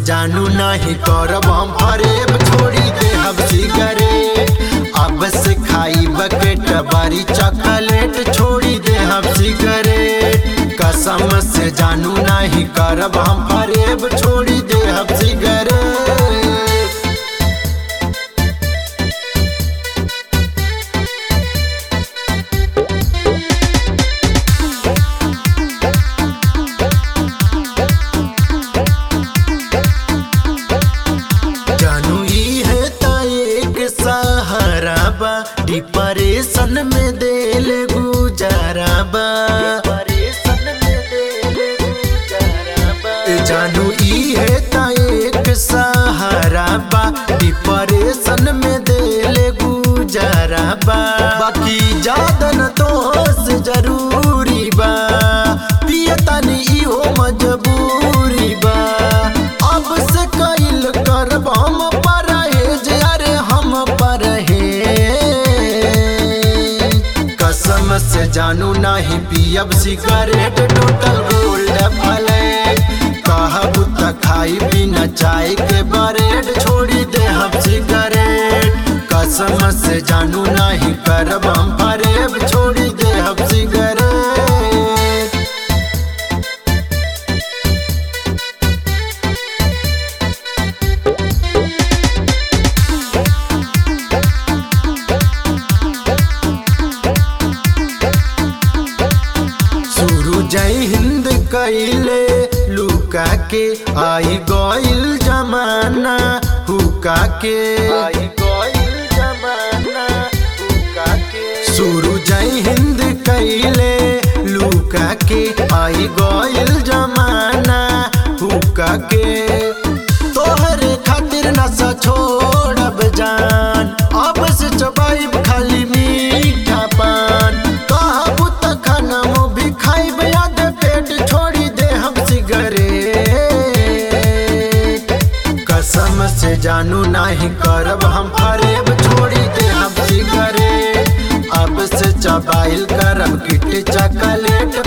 जानू नहीं करब हम फरेब छोड़ी दे हम सिगरेट। अब से खाई बकेट बारी चॉकलेट छोड़ी दे हम सिगरेट। कसम से जानू नहीं करब हम फरेब छोड़ी दे हम सिगरेट। डिप्रेशन में दिल गुजारा बा, जानू ई है ता एक सहारा बा। डिप्रेशन में दिल गुजारा बा, बाकी जादन दोस्त जरूरी बा। पियतनी इहो मजबूरी बा। अब से कइल करब हम परहेज, अरे हम परहेज। कसम से जानू नहीं पियब सिगरेट टोटल गोल्ड फ्लैग। कहब त खाई बिना चाय के ब्रेड छोड़ी दे हम सिगरेट। कसम से जानू नहीं करब हम फरेब छोड़ी दे हम सिगरेट। जय हिंद कइले लुका के आई गइल जमाना हुका के। आई गइल जमाना हुका के। शुरू जय हिंद कइले लुका के आई गइल जमाना हुका के। तोहरे खातिर नशा छोड़ब जान, अब से चबाइब खाली मीठा पान। कहबू त खाना भी खाइब याद पेट छोड़ी दे हम सिगरेट। कसम से जानू नहीं करब हम फरेब छोड़ी दे हम सिगरेट। अब से चबाइल करब किट चॉकलेट